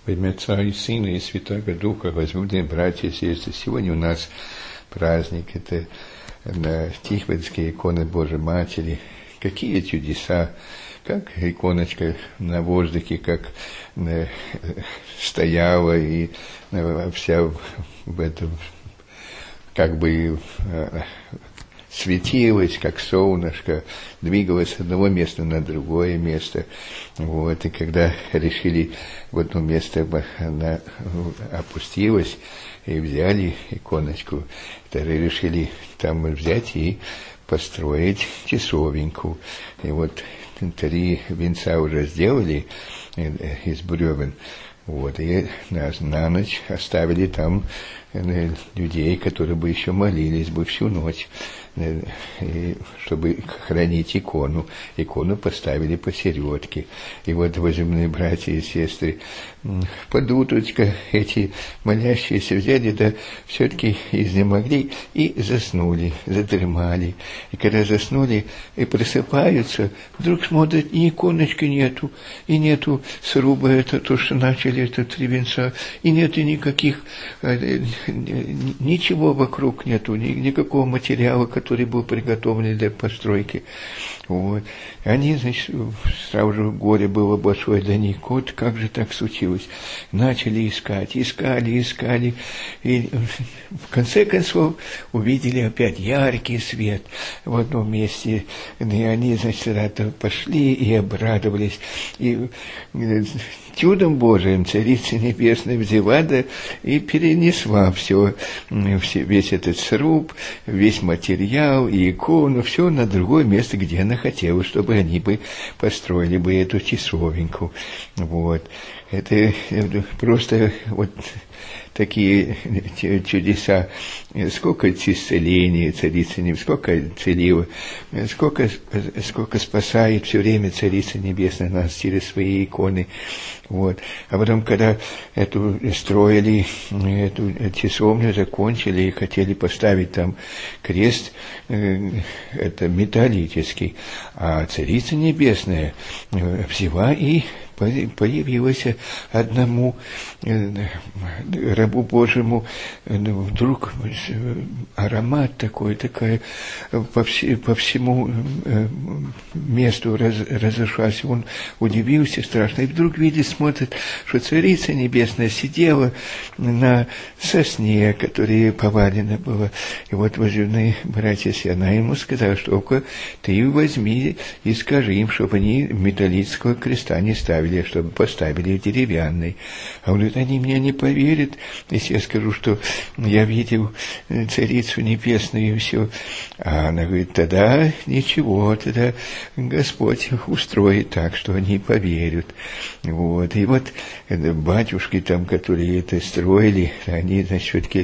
Во имя Отца и Сына и Святаго Духа, возлюбленные братья и сестры, сегодня у нас праздник, это Тихвинские иконы Божьей Матери. Какие чудеса, как иконочка на воздухе, как стояла и вся в этом, как бы светилась, как солнышко, двигалась с одного места на другое место. Вот. И когда решили в одно место, она опустилась, и взяли иконочку, тогда решили там взять и построить часовеньку. И вот 3 венца уже сделали из бревен. Вот, и на ночь оставили там людей, которые бы еще молились бы всю ночь, и чтобы хранить икону. Икону поставили посередке. И вот, возлюбленные братья и сестры, под утречко эти молящиеся взяли, да все-таки изнемогли и заснули, задремали. И когда заснули и просыпаются, вдруг смотрят, и иконочки нету, и нету сруба, это то, что начали, это 3 венца, и нету никаких, ничего вокруг нету, никакого материала, который был приготовлен для постройки. Вот. Они, значит, сразу же горе было большое для них. Вот как же так случилось? Начали искать, искали, и в конце концов увидели опять яркий свет в одном месте. И они, значит, это пошли и обрадовались. И чудом Божиим Царица Небесная взяла, да и перенесла все, весь этот сруб, весь материал и икону, все на другое место, где она хотела, чтобы они бы построили бы эту часовеньку. Вот. Это просто вот такие чудеса. Сколько исцелений Царица Небесная, сколько целила, сколько спасает все время Царица Небесная нас через свои иконы. Вот. А потом, когда эту строили, эту часовню закончили и хотели поставить там крест, это металлический, а Царица Небесная взяла и появилась одному рабу Божьему, вдруг аромат такая по всему месту разошлась. Он удивился страшно, и вдруг видит, смотрит, что Царица Небесная сидела на сосне, которая повалена была. И вот, возлюбленные братья, она ему сказала, что ты возьми и скажи им, чтобы они металлического креста не ставили, чтобы поставили деревянный. А он говорит, они мне не поверят, если я скажу, что я видел Царицу Небесную и все. А она говорит, тогда ничего, тогда Господь устроит так, что они поверят. Вот. И вот батюшки там, которые это строили, они, значит, все-таки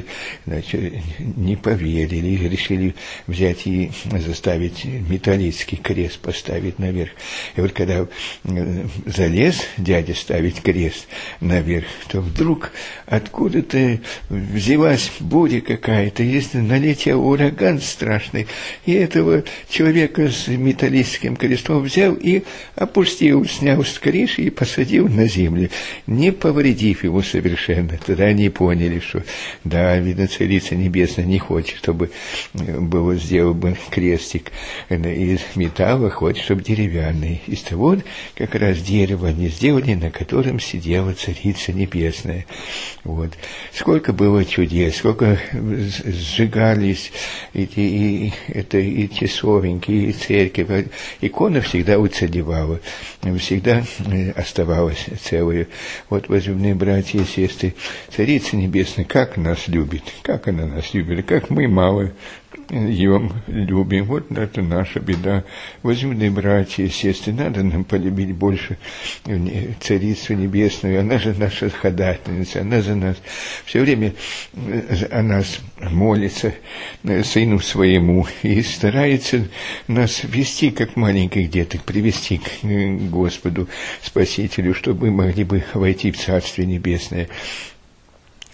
не поверили, решили взять и заставить металлический крест поставить наверх. И вот когда залез дядя ставить крест наверх, то вдруг откуда-то взялась буря какая-то, если налетел ураган страшный, и этого человека с металлическим крестом взял и опустил, снял с крыши и посадил на землю, не повредив его совершенно. Тогда они поняли, что да, видно, Царица Небесная не хочет, чтобы сделал бы крестик из металла, хочет, чтобы деревянный. Из того как раз дерева не сделали, на котором сидела Царица Небесная. Вот. Сколько было чудес, сколько сжигались и часовеньки, и церковь. Икона всегда уцелевала, всегда оставалась целой. Вот, возлюбленные братья и сестры, Царица Небесная как нас любит, как она нас любит, как мы мало ее любим. Вот это наша беда. Возлюбленные братья и сестры, надо нам полюбить больше Царицу Небесную. Она же наша ходатайница, она за нас все время о нас молится Сыну Своему и старается нас вести, как маленьких деток, привести к Господу Спасителю, чтобы мы могли бы войти в Царствие Небесное.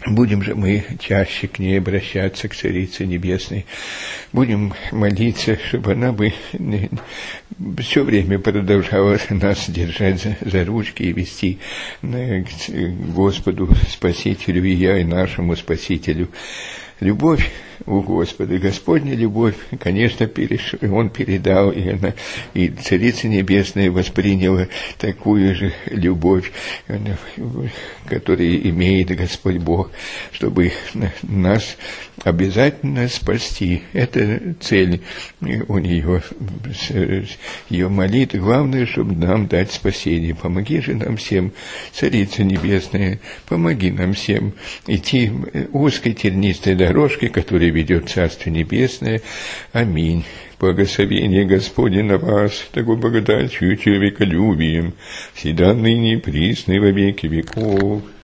Будем же мы чаще к ней обращаться, к Царице Небесной. Будем молиться, чтобы она бы все время продолжала нас держать за ручки и вести к Господу, Спасителю и я, и нашему Спасителю. Любовь у Господа, Господня любовь, конечно, Он передал, и Царица Небесная восприняла такую же любовь, которую имеет Господь Бог, чтобы нас обязательно спасти. Это цель у нее, ее молитвы. Главное, чтобы нам дать спасение. Помоги же нам всем, Царица Небесная, помоги нам всем идти узкой тернистой дорожкой, которая ведет в Царство Небесное. Аминь. Благословение Господне на вас, того благодатью и человеколюбием, всегда ныне и присно и во веки веков.